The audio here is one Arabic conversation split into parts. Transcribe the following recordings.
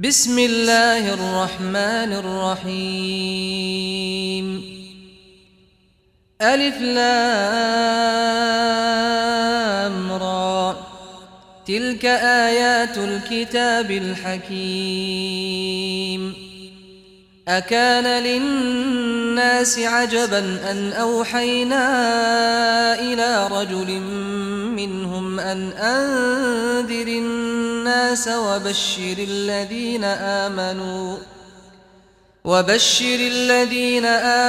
بسم الله الرحمن الرحيم. ألف لام را، تلك آيات الكتاب الحكيم. أكان للناس عجبا أن أوحينا إلى رجل منهم أن أنذر الناس وبشر الذين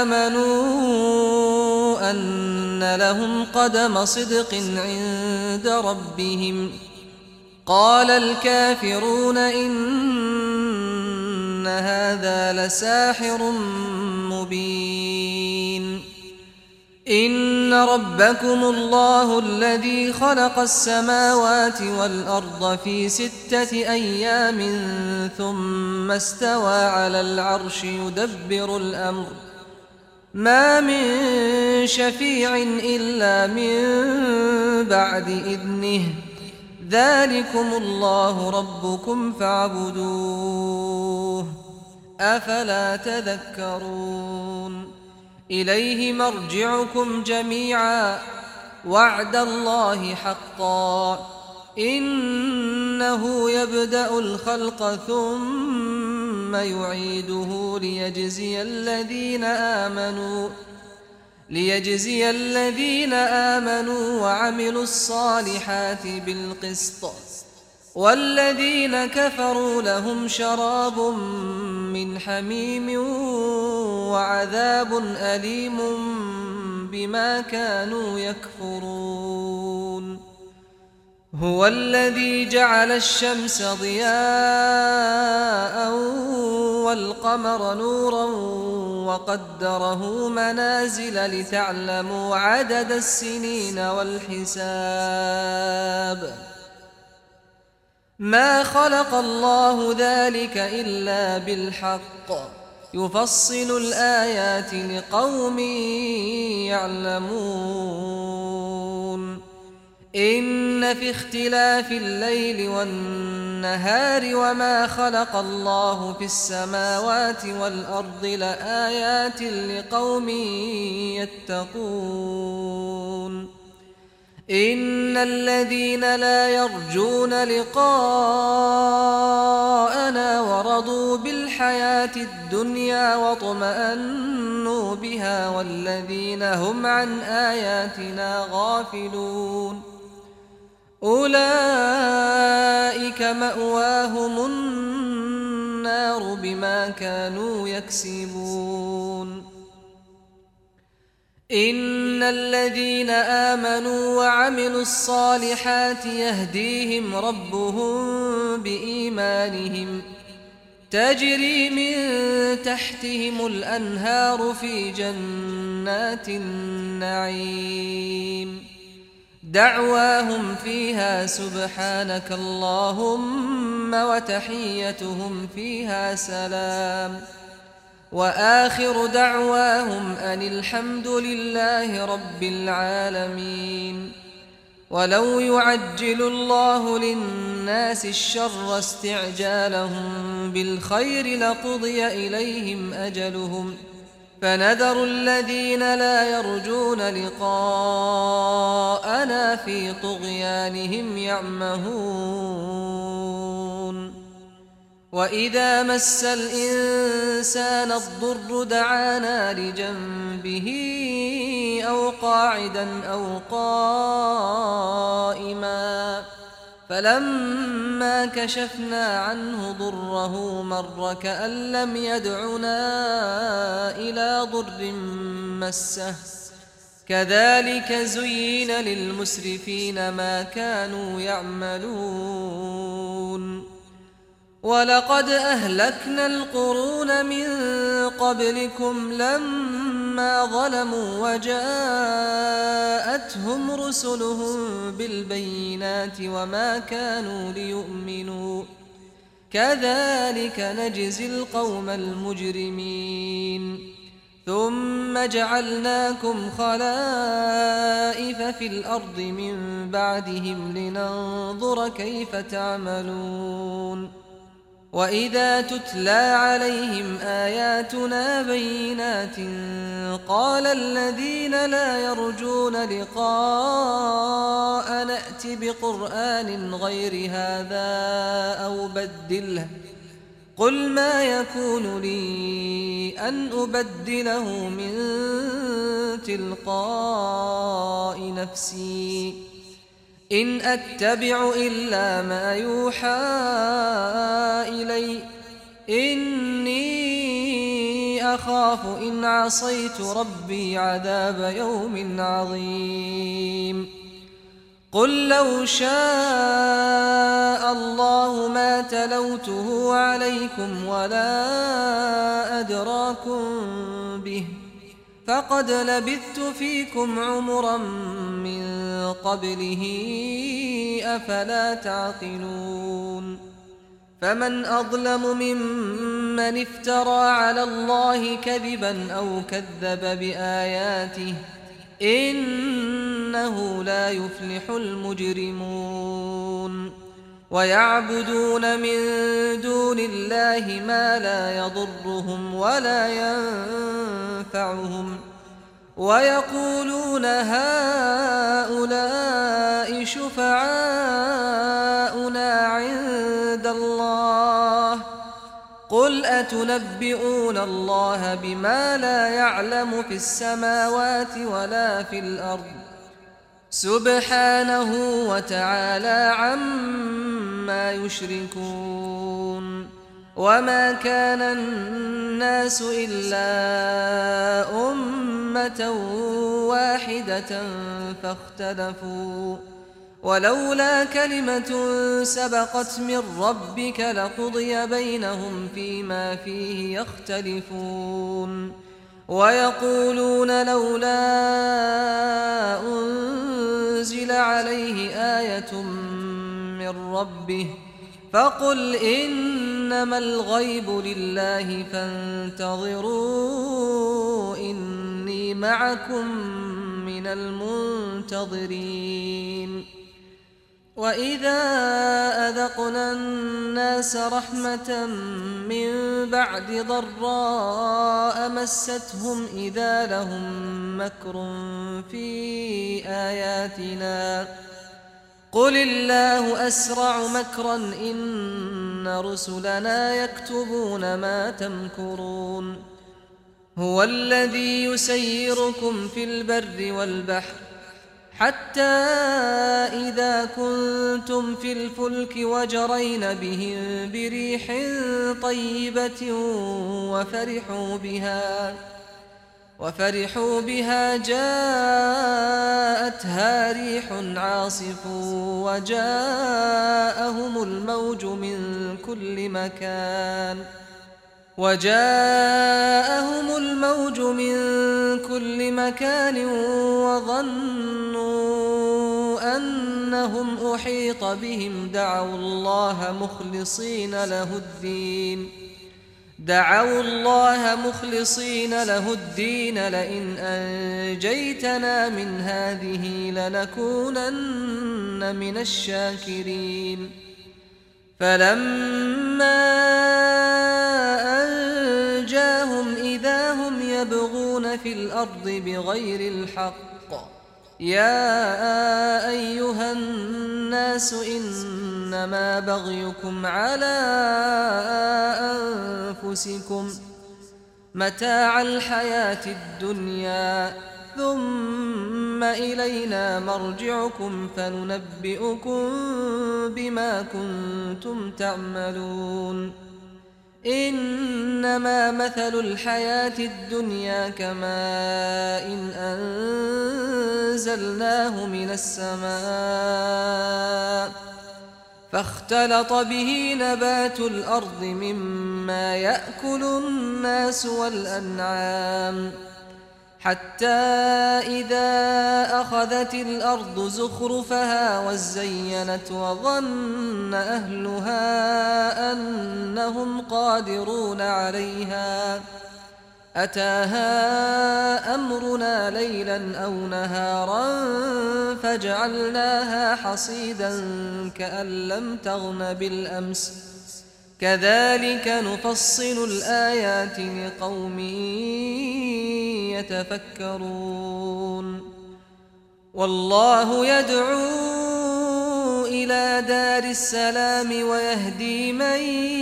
آمنوا أن لهم قدم صدق عند ربهم. قال الكافرون إن هذا لساحر مبين. إن ربكم الله الذي خلق السماوات والأرض في 6 أيام ثم استوى على العرش يدبر الأمر، ما من شفيع إلا من بعد إذنه، ذلكم الله ربكم فاعبدوه، أفلا تذكرون. إليه مرجعكم جميعا، وعد الله حقا، إنه يبدأ الخلق ثم يعيده ليجزي الذين آمنوا وعملوا الصالحات بالقسط، والذين كفروا لهم شراب من حميم وعذاب أليم بما كانوا يكفرون. هو الذي جعل الشمس ضياء والقمر نورا وقدره منازل لتعلموا عدد السنين والحساب. ما خلق الله ذلك إلا بالحق، يفصل الآيات لقوم يعلمون. إن في اختلاف الليل والنهار وما خلق الله في السماوات والأرض لآيات لقوم يتقون. إن الذين لا يرجون لقاءنا ورضوا بالحياة الدنيا واطمأنوا بها والذين هم عن آياتنا غافلون، أولئك مأواهم النار بما كانوا يكسبون. إن الذين آمنوا وعملوا الصالحات يهديهم ربهم بإيمانهم، تجري من تحتهم الأنهار في جنات النعيم، دعواهم فيها سبحانك اللهم وتحيتهم فيها سلام، وآخر دعواهم أن الحمد لله رب العالمين. ولو يعجل الله للناس الشر استعجالهم بالخير لقضي إليهم أجلهم، فنذر الذين لا يرجون لقاءنا في طغيانهم يعمهون. وإذا مس الإنسان الضر دعانا لجنبه أو قاعدا أو قائما، فلما كشفنا عنه ضره مر كأن لم يدعنا إلى ضر مسه، كذلك زين للمسرفين ما كانوا يعملون. ولقد أهلكنا القرون من قبلكم لما ظلموا وجاءتهم رسلهم بالبينات وما كانوا ليؤمنوا، كذلك نجزي القوم المجرمين. ثم جعلناكم خلائف في الأرض من بعدهم لننظر كيف تعملون. وإذا تتلى عليهم آياتنا بينات قال الذين لا يرجون لقاء نأت بقرآن غير هذا أو بدله قل ما يكون لي أن أبدله من تلقاء نفسي إن أتبع إلا ما يوحى إلي إني أخاف إن عصيت ربي عذاب يوم عظيم قل لو شاء الله ما تلوته عليكم ولا أدراكم به فقد لبثت فيكم عمرا من قبله أفلا تعقلون فمن أظلم ممن افترى على الله كذبا أو كذب بآياته إنه لا يفلح المجرمون ويعبدون من دون الله ما لا يضرهم ولا ينفعهم ويقولون هؤلاء شفعاؤنا عند الله قل أتنبئون الله بما لا يعلم في السماوات ولا في الأرض سبحانه وتعالى عما يشركون وما كان الناس إلا أمة واحدة فاختلفوا ولولا كلمة سبقت من ربك لقضي بينهم فيما فيه يختلفون ويقولون لولا أنزل عليه آية من ربه فقل إنما الغيب لله فانتظروا إني معكم من المنتظرين وإذا أذقنا الناس رحمة من بعد ضراء مستهم إذا لهم مكر في آياتنا قل الله أسرع مكرا إن رسلنا يكتبون ما تمكرون هو الذي يسيركم في البر والبحر حتى إذا كنتم في الفلك وجرين بهم بريح طيبة وفرحوا بها جاءتها ريح عاصف وجاءهم الموج من كل مكان وظنوا أنهم أحيط بهم دعوا الله مخلصين له الدين لئن أنجيتنا من هذه لنكونن من الشاكرين فلما أنجاهم إذا هم يبغون في الأرض بغير الحق يا أيها الناس إنما بغيكم على أنفسكم متاع الحياة الدنيا ثم إلينا مرجعكم فننبئكم بما كنتم تعملون إنما مثل الحياة الدنيا كماء إن أنزلناه من السماء فاختلط به نبات الأرض مما يأكل الناس والأنعام حتى إذا أخذت الأرض زخرفها وزينت وظن أهلها أنهم قادرون عليها أتاها أمرنا ليلا أو نهارا فجعلناها حصيدا كأن كذلك نفصل الآيات لقوم يتفكرون والله يدعو إلى دار السلام ويهدي من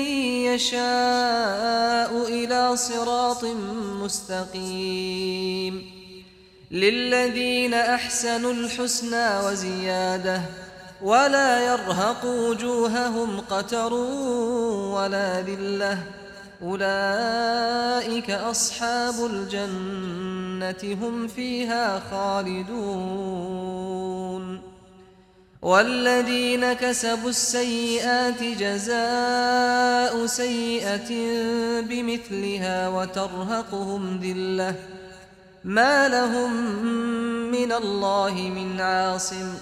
يشاء إلى صراط مستقيم للذين أحسنوا الحسنى وزيادة ولا يرهق وجوههم قتر ولا ذلة أولئك أصحاب الجنة هم فيها خالدون والذين كسبوا السيئات جزاء سيئة بمثلها وترهقهم ذلة ما لهم من الله من عاصم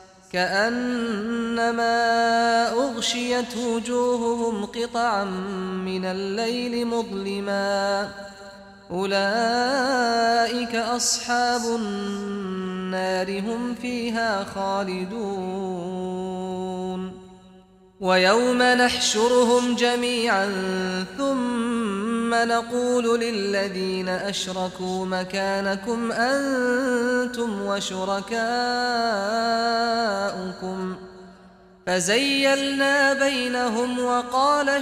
كأنما أغشيت وجوههم قطعا من الليل مظلما أولئك أصحاب النار هم فيها خالدون ويوم نحشرهم جميعا ثم نقول للذين أشركوا مكانكم أنتم وشركاؤكم فزيلنا بينهم وقال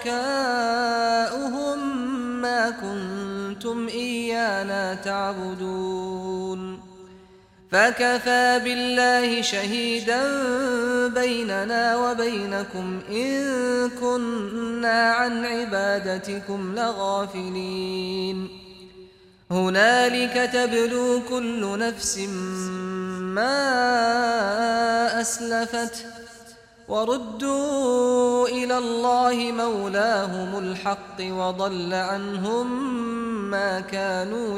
شركاؤهم ما كنتم إيانا تعبدون فكفى بالله شهيدا بيننا وبينكم إن كنا عن عبادتكم لغافلين هنالك تبلو كل نفس ما أسلفت وردوا إلى الله مولاهم الحق وضل عنهم ما كانوا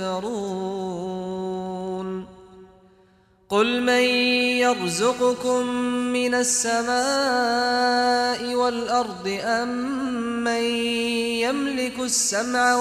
يفترون قل من يرزقكم من السماء والأرض أمن يملك السمع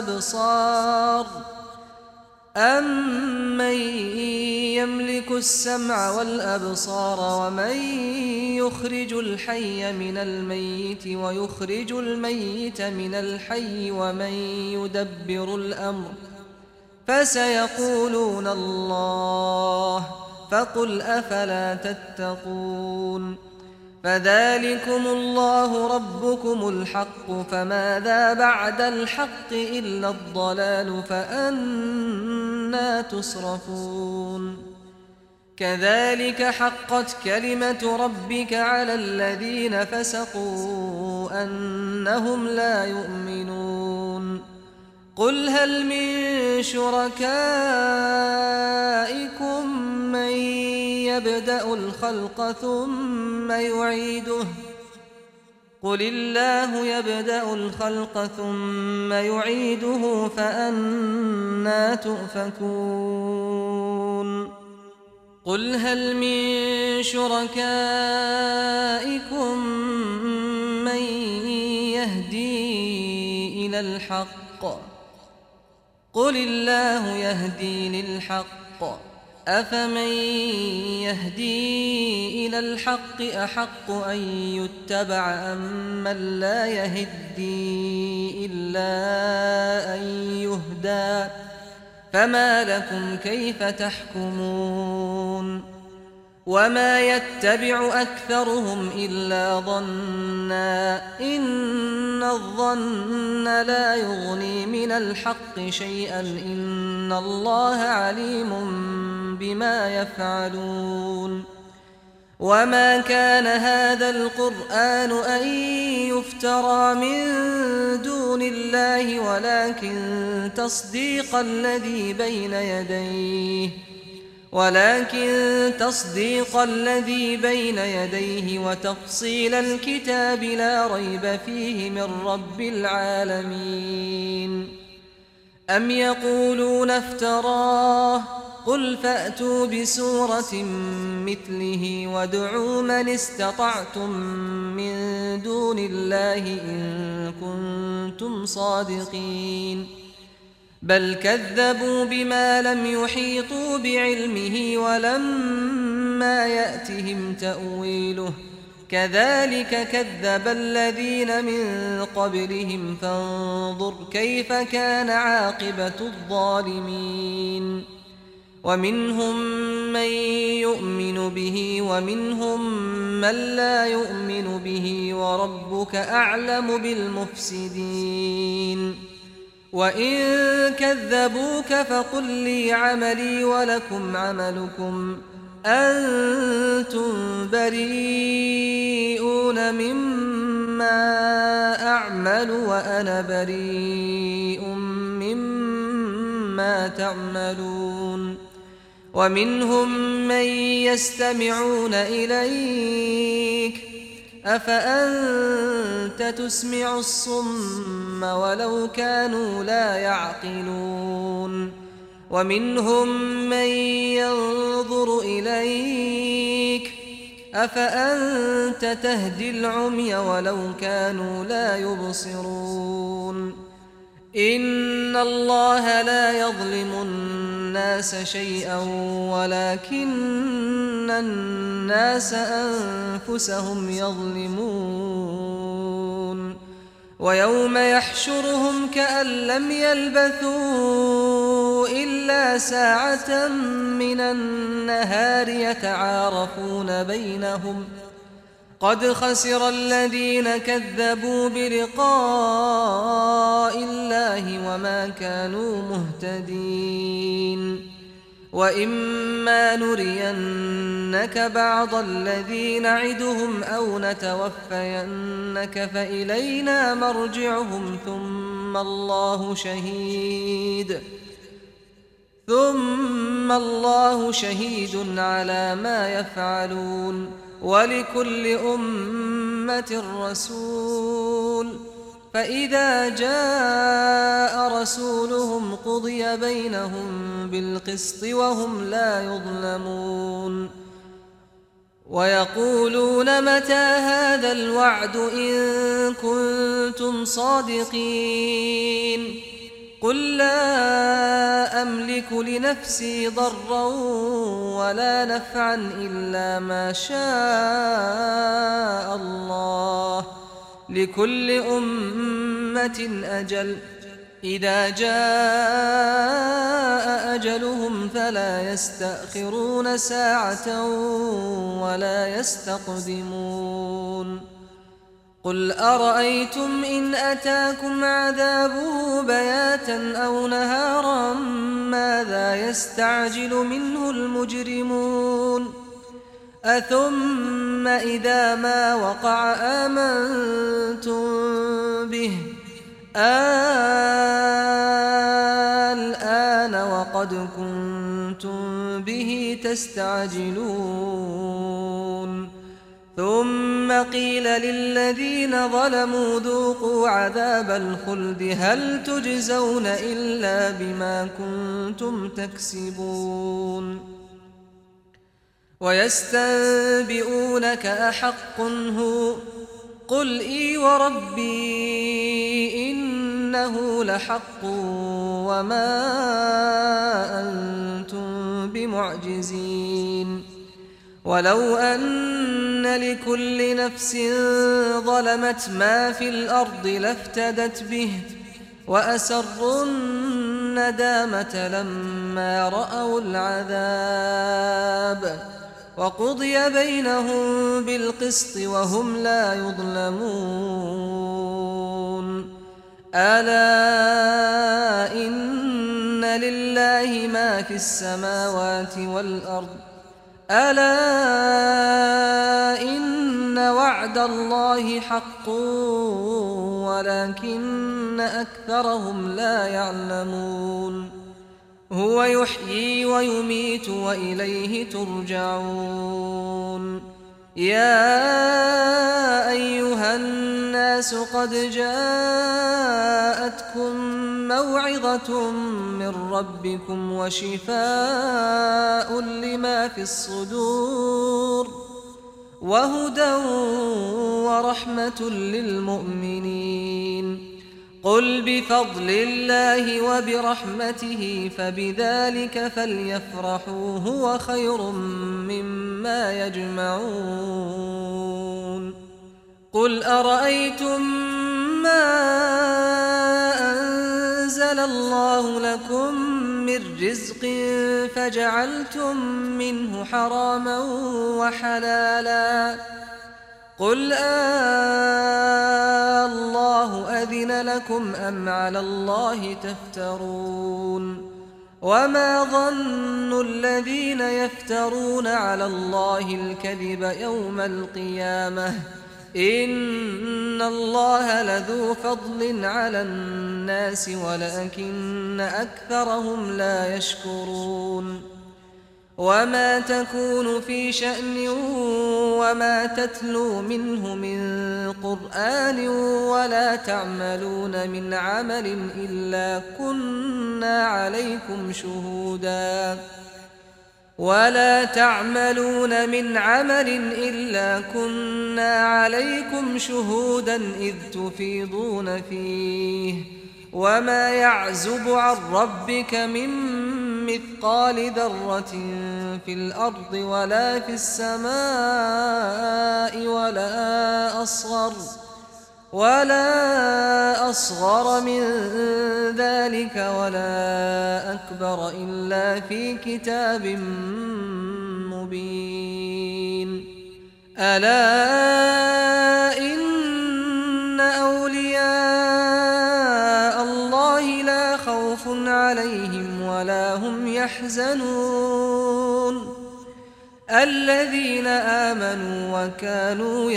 والأبصار ومن يخرج الحي من الميت ويخرج الميت من الحي ومن يدبر الأمر فسيقولون الله فقل أفلا تتقون فذلكم الله ربكم الحق فماذا بعد الحق إلا الضلال فأنى تصرفون كذلك حقت كلمة ربك على الذين فسقوا أنهم لا يؤمنون قل هل من شركائكم من يبدأ الخلق ثم يعيده قل الله يبدأ الخلق ثم يعيده فأنى تؤفكون قل هل من شركائكم من يهدي إلى الحق قل الله يهدي للحق أفمن يهدي إلى الحق أحق أن يتبع أم من لا يهدي إلا أن يهدى فما لكم كيف تحكمون وما يتبع أكثرهم إلا ظنا إن الظن لا يغني من الحق شيئا إن الله عليم بما يفعلون وما كان هذا القرآن أن يفترى من دون الله ولكن تصديق الذي بين يديه وتفصيل الكتاب لا ريب فيه من رب العالمين أم يقولون افتراه قل فأتوا بسورة مثله وادعوا من استطعتم من دون الله إن كنتم صادقين بل كذبوا بما لم يحيطوا بعلمه ولما يأتهم تأويله كذلك كذب الذين من قبلهم فانظر كيف كان عاقبة الظالمين ومنهم من يؤمن به ومنهم من لا يؤمن به وربك أعلم بالمفسدين وإن كذبوك فقل لي عملي ولكم عملكم أنتم بريئون مما أعمل وأنا بريء مما تعملون ومنهم من يستمعون إليك أفأنت تسمع الصم ولو كانوا لا يعقلون ومنهم من ينظر إليك أفأنت تهدي العمي ولو كانوا لا يبصرون إن الله لا يظلم الناس شيئا ولكن الناس أنفسهم يظلمون ويوم يحشرهم كأن لم يلبثوا إلا ساعة من النهار يتعارفون بينهم قد خسر الذين كذبوا بلقاء الله وما كانوا مهتدين وإما نرينك بعض الذي نعدهم أو نتوفينك فإلينا مرجعهم ثم الله شهيد على ما يفعلون ولكل أمة رسول فإذا جاء رسولهم قضي بينهم بالقسط وهم لا يظلمون ويقولون متى هذا الوعد إن كنتم صادقين قل لا أملك لنفسي ضرا ولا نفعا إلا ما شاء الله لكل أمة أجل إذا جاء أجلهم فلا يستأخرون ساعة ولا يستقدمون قل أرأيتم إن أتاكم عذابه بياتا أو نهارا ماذا يستعجل منه المجرمون أثم إذا ما وقع آمنتم به الآن وقد كنتم به تستعجلون ثم قيل للذين ظلموا ذوقوا عذاب الخلد هل تجزون إلا بما كنتم تكسبون ويستنبئونك أحق هو قل إي وربي إنه لحق وما أنتم بمعجزين ولو أن لكل نفس ظلمت ما في الأرض لافتدت به وأسروا الندامة لما رأوا العذاب وقضي بينهم بالقسط وهم لا يظلمون ألا إن لله ما في السماوات والأرض ألا إن وعد الله حق ولكن أكثرهم لا يعلمون هو يحيي ويميت وإليه ترجعون يا أيها الناس قد جاءتكم موعظة من ربكم وشفاء لما في الصدور وهدى ورحمة للمؤمنين قل بفضل الله وبرحمته فبذلك فليفرحوا هو خير مما يجمعون قل أرأيتم ما أنزل الله لكم من رزق فجعلتم منه حراما وحلالا قل الله أذن لكم أم على الله تفترون وما ظن الذين يفترون على الله الكذب يوم القيامة إن الله لذو فضل على الناس ولكن أكثرهم لا يشكرون وما تكون في شأن وما تتلو منه من قرآن ولا تعملون من عمل إلا كنا عليكم شهودا إذ تفيضون فيه وما يعزب عن ربك من مثقال ذرة في الأرض ولا في السماء ولا أصغر من ذلك ولا أكبر إلا في كتاب مبين ألا إن أولياء الله لا خوف عليهم ولا هم يحزنون الذين آمنوا وكانوا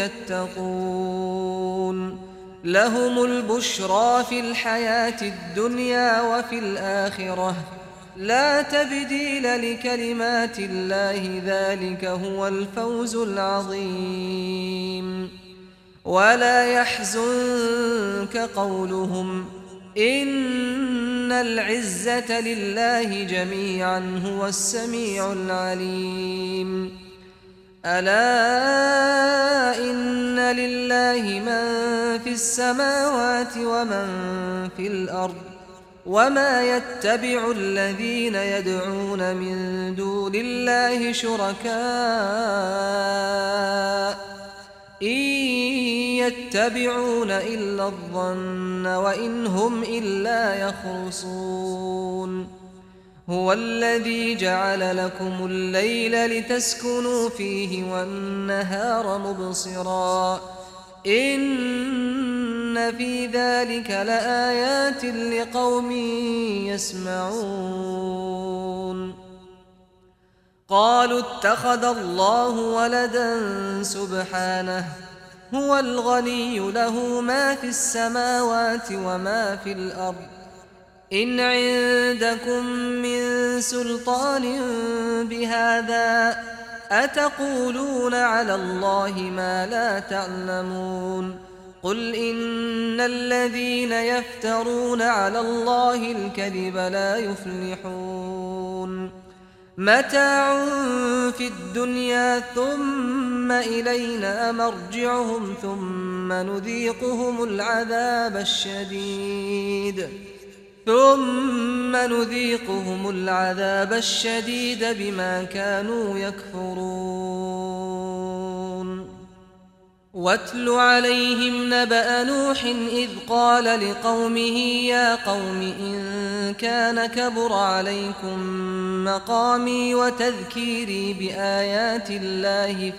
يتقون لهم البشرى في الحياة الدنيا وفي الآخرة لا تبديل لكلمات الله ذلك هو الفوز العظيم ولا يحزنك قولهم إن العزة لله جميعا هو السميع العليم ألا إن لله من في السماوات ومن في الأرض وما يتبع الذين يدعون من دون الله شركاء إن يتبعون إلا الظن وإن هم إلا يخرصون هو الذي جعل لكم الليل لتسكنوا فيه والنهار مبصرا إن في ذلك لآيات لقوم يسمعون قالوا اتخذ الله ولدا سبحانه هو الغني له ما في السماوات وما في الأرض إن عندكم من سلطان بهذا أتقولون على الله ما لا تعلمون قل إن الذين يفترون على الله الكذب لا يفلحون متاع في الدنيا ثم إلينا مرجعهم ثم نذيقهم العذاب الشديد بما كانوا يكفرون واتل عليهم نبأ نوح إذ قال لقومه يا قوم إن كان كبر عليكم مقامي وتذكيري بآيات الله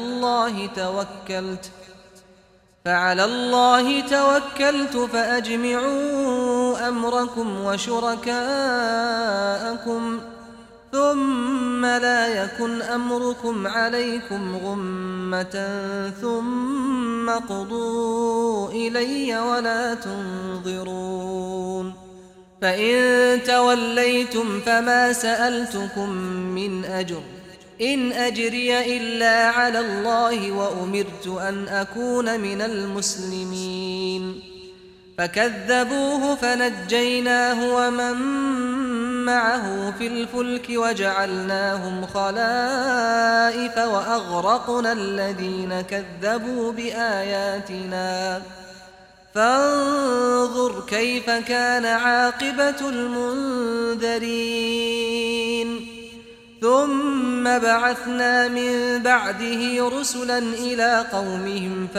فعلى الله توكلت فأجمعوا أمركم وشركاءكم ثم لا يكن أمركم عليكم غمة ثم قضوا إلي ولا تنظرون فإن توليتم فما سألتكم من أجر إن أجري إلا على الله وأمرت أن أكون من المسلمين فكذبوه فنجيناه ومن معه في الفلك وجعلناهم خلائف وأغرقنا الذين كذبوا بآياتنا فانظر كيف كان عاقبة المنذرين ثم بعثنا من بعده رسلا إلى قومهم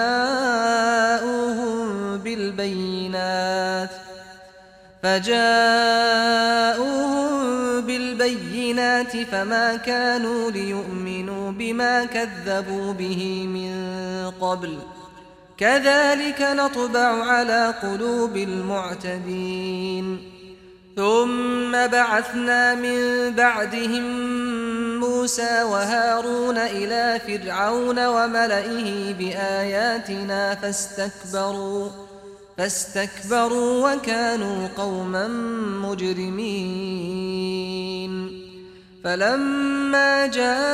فجاءوهم بالبينات فما كانوا ليؤمنوا بما كذبوا به من قبل كذلك نطبع على قلوب المعتدين. ثم بعثنا من بعدهم موسى وهارون إلى فرعون وملئه بآياتنا فاستكبروا وكانوا قوما مجرمين. فلما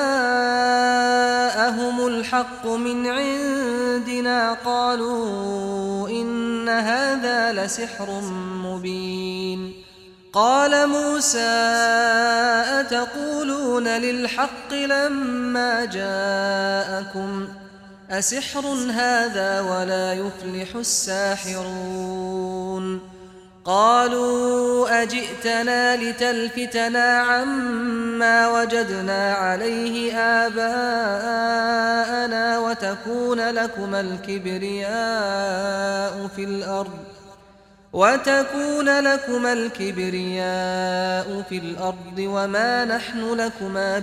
جاءهم الحق من عندنا قالوا إن هذا لسحر مبين. قال موسى أتقولون للحق لما جاءكم أسحر هذا ولا يفلح الساحرون. قالوا أجئتنا لتلفتنا عما وجدنا عليه آباءنا وتكون لكما الكبرياء في الأرض وما نحن لكما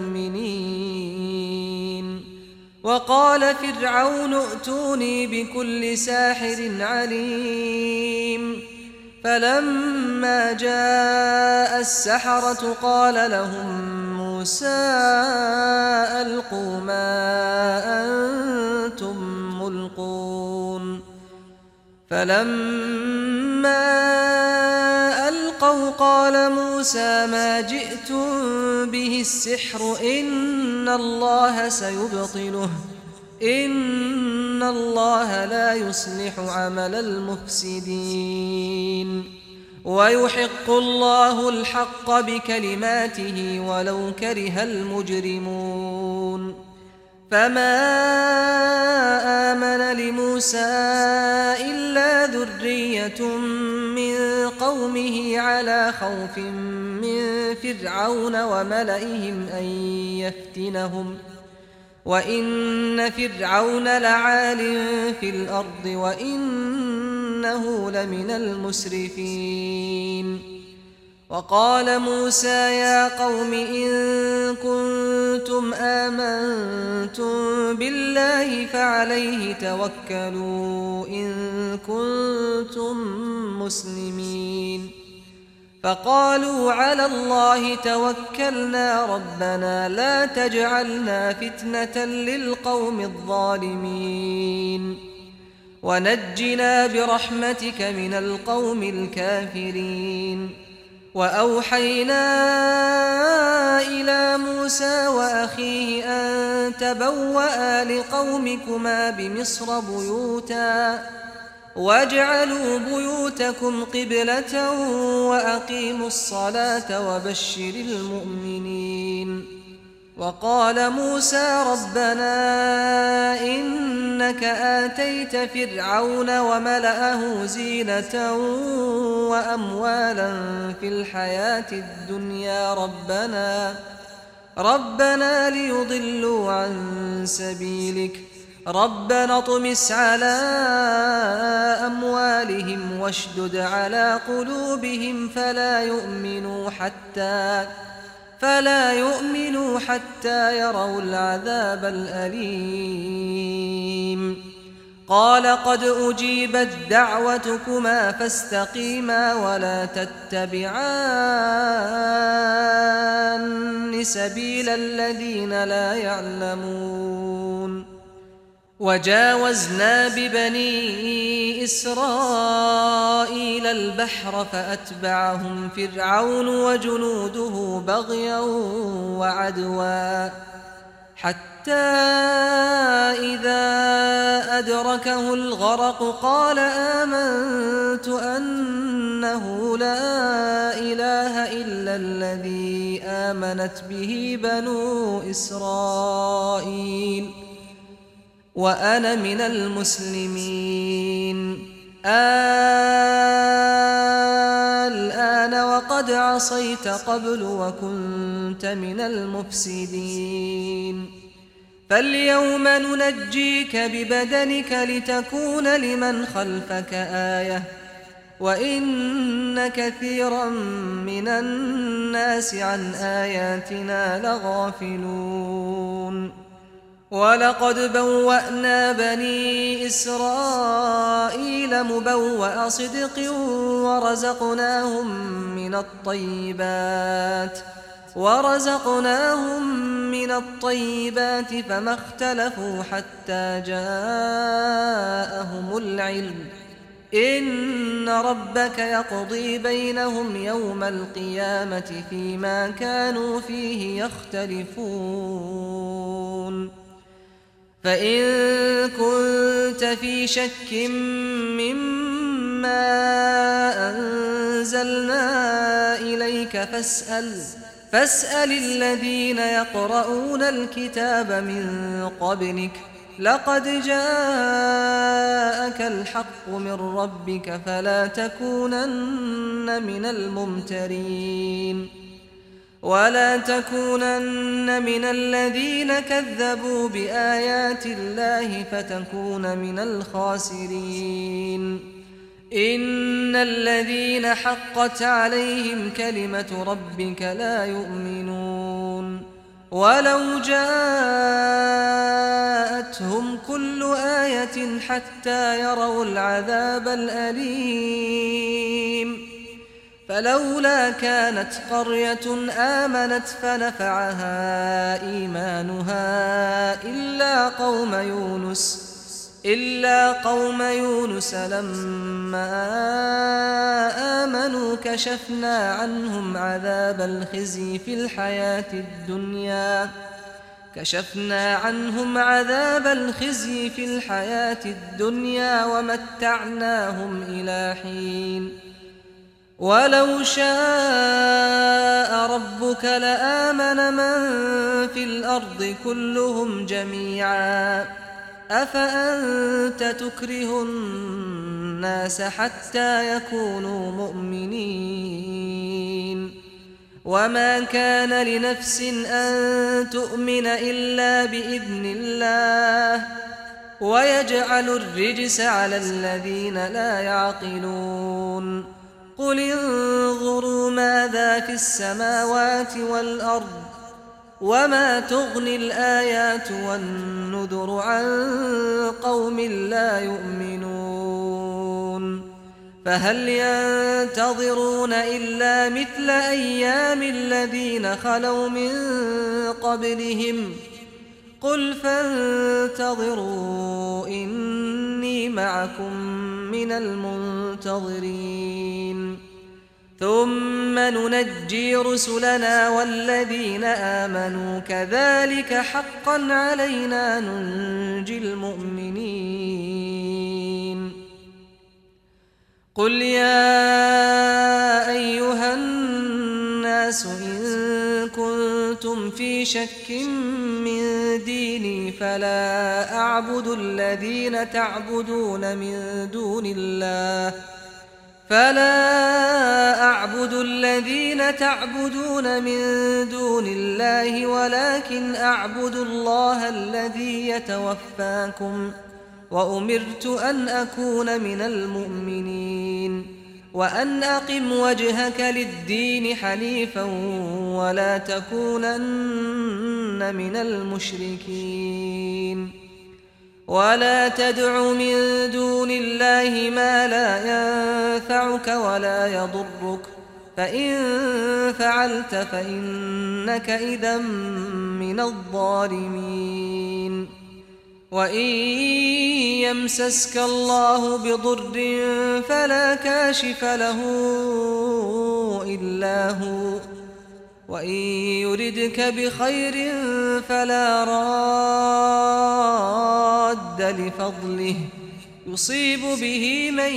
بمؤمنين. وقال فرعون ائتوني بكل ساحر عليم. فلما جاء السحرة قال لهم موسى ألقوا ما أنتم ملقون. فلما ألقوا قال موسى ما جئتم به السحر إن الله سيبطله إن الله لا يصلح عمل المفسدين ويحق الله الحق بكلماته ولو كره المجرمون. فما آمن لموسى إلا ذرية من قومه على خوف من فرعون وملئهم أن يفتنهم وإن فرعون لعال في الأرض وإنه لمن المسرفين. وقال موسى يا قوم إن كنتم آمنتم بالله فعليه توكلوا إن كنتم مسلمين. فقالوا على الله توكلنا ربنا لا تجعلنا فتنة للقوم الظالمين ونجنا برحمتك من القوم الكافرين. وأوحينا إلى موسى وأخيه أن تبوأ لقومكما بمصر بيوتا واجعلوا بيوتكم قبلة وأقيموا الصلاة وبشر المؤمنين. وقال موسى ربنا إنك آتيت فرعون وملأه زينة وأموالا في الحياة الدنيا ربنا ليضلوا عن سبيلك ربنا اطمس على أموالهم واشدد على قلوبهم فلا يؤمنوا حتى يروا العذاب الأليم. قال قد أجيبت دعوتكما فاستقيما ولا تتبعان سبيل الذين لا يعلمون. وجاوزنا ببني إسرائيل البحر فأتبعهم فرعون وجنوده بغيا وعدوا حتى إذا أدركه الغرق قال آمنت أنه لا إله إلا الذي آمنت به بنو إسرائيل وأنا من المسلمين. الآن وقد وقد عصيت قبل وكنت من المفسدين فاليوم ننجيك ببدنك لتكون لمن خلفك آية وإن كثيرا من الناس عن آياتنا لغافلون ولقد بوأنا بني إسرائيل مبوأ صدق ورزقناهم من الطيبات فما اختلفوا حتى جاءهم العلم إن ربك يقضي بينهم يوم القيامة فيما كانوا فيه يختلفون فإن كنت في شك مما أنزلنا إليك فاسأل الذين يقرؤون الكتاب من قبلك لقد جاءك الحق من ربك فلا تكونن من الممترين ولا تكونن من الذين كذبوا بآيات الله فتكون من الخاسرين إن الذين حقت عليهم كلمة ربك لا يؤمنون ولو جاءتهم كل آية حتى يروا العذاب الأليم فلولا كانت قرية آمنت فنفعها إيمانها إلا قوم يونس لما آمنوا كشفنا عنهم عذاب الخزي في الحياة الدنيا ومتعناهم إلى حين ولو شاء ربك لآمن من في الأرض كلهم جميعا أفأنت تكره الناس حتى يكونوا مؤمنين وما كان لنفس أن تؤمن إلا بإذن الله ويجعل الرجس على الذين لا يعقلون قل انظروا ماذا في السماوات والأرض وما تغني الآيات والنذر عن قوم لا يؤمنون فهل ينتظرون إلا مثل أيام الذين خلوا من قبلهم قل فانتظروا إني معكم من المنتظرين ثم ننجي رسلنا والذين آمنوا كذلك حقا علينا ننجي المؤمنين قل يا أيها الناس إن كنتم في شك من ديني فلا أعبد الذين تعبدون من دون الله ولكن أعبد الله الذي يتوفاكم وأمرت أن أكون من المؤمنين وأن أقم وجهك للدين حنيفا ولا تكونن من المشركين ولا تدع من دون الله ما لا ينفعك ولا يضرك فإن فعلت فإنك إذا من الظالمين وإن يمسسك الله بضر فلا كاشف له إلا هو وإن يردك بخير فلا راد لفضله يصيب به من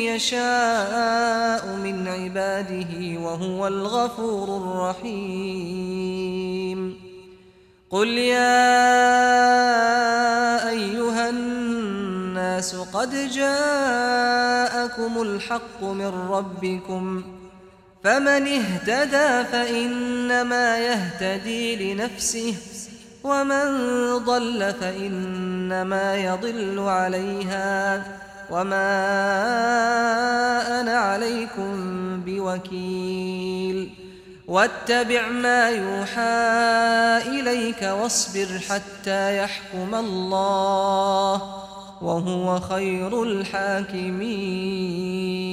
يشاء من عباده وهو الغفور الرحيم قل يا أيها الناس قد جاءكم الحق من ربكم فمن اهتدى فإنما يهتدي لنفسه ومن ضل فإنما يضل عليها وما أنا عليكم بوكيل واتبع ما يوحى إليك واصبر حتى يحكم الله وهو خير الحاكمين.